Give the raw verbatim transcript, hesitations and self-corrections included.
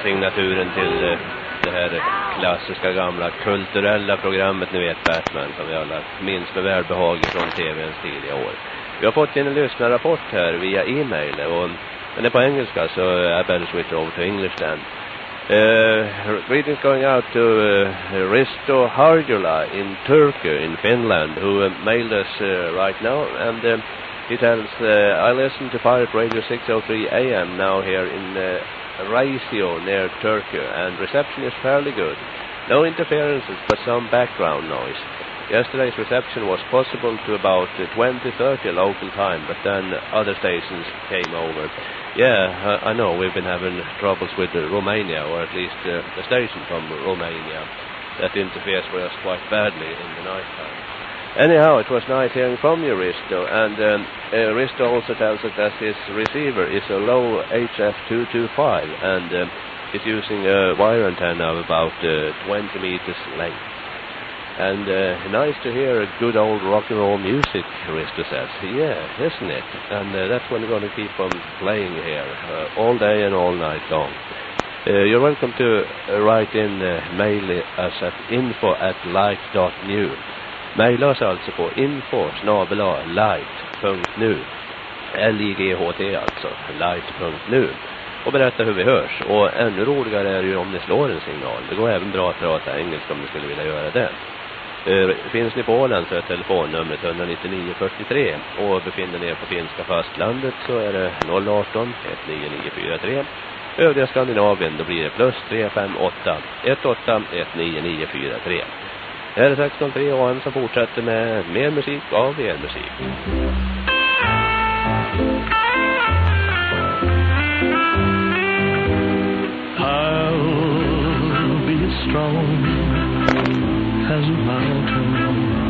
signaturen till eh, det här klassiska gamla kulturella programmet, ni vet, Batman, som vi alla minns med välbehag från tvns tidiga år. Vi har fått in en lyssnarrapport här via e-mail, och den är på engelska, så I better switch over to English then. Uh, greetings going out to uh, Risto Harjula in Turkey, in Finland, who uh, mailed us uh, right now, and uh, he tells, uh, I listen to Pirate Radio six oh three A M now here in uh, Raisio near Turkey, and reception is fairly good. No interferences, but some background noise. Yesterday's reception was possible to about uh, twenty thirty local time, but then other stations came over. Yeah, uh, I know we've been having troubles with uh, Romania, or at least uh, the station from Romania that interferes with us quite badly in the night time. Anyhow, it was nice hearing from you, Risto, and um, uh, Risto also tells us that his receiver is a low H F two twenty-five, and um, it's using a wire antenna of about uh, twenty meters length. And uh, nice to hear good old rock and roll music, Risto says. Yeah, isn't it? And uh, that's what we're going to keep on playing here, uh, all day and all night long. Uh, you're welcome to uh, write in, uh, mail us at info at light dot new. Maila oss alltså på info snabel-a light punkt nu. L I G H T alltså, light punkt nu. Och berätta hur vi hörs. Och ännu roligare är det ju om ni slår en signal. Det går även bra att prata engelska om ni skulle vilja göra det. Uh, finns ni på Åland så är telefonnumret ett nio nio fyra tre, och befinner ni er på finska fastlandet så är det noll ett åtta ett nio nio fyra tre. Övriga Skandinavien, då blir det plus tre fem åtta ett åtta ett nio nio fyra tre. Här är sexton tre A M som fortsätter med mer musik av er musik. I'll be strong as a mountain,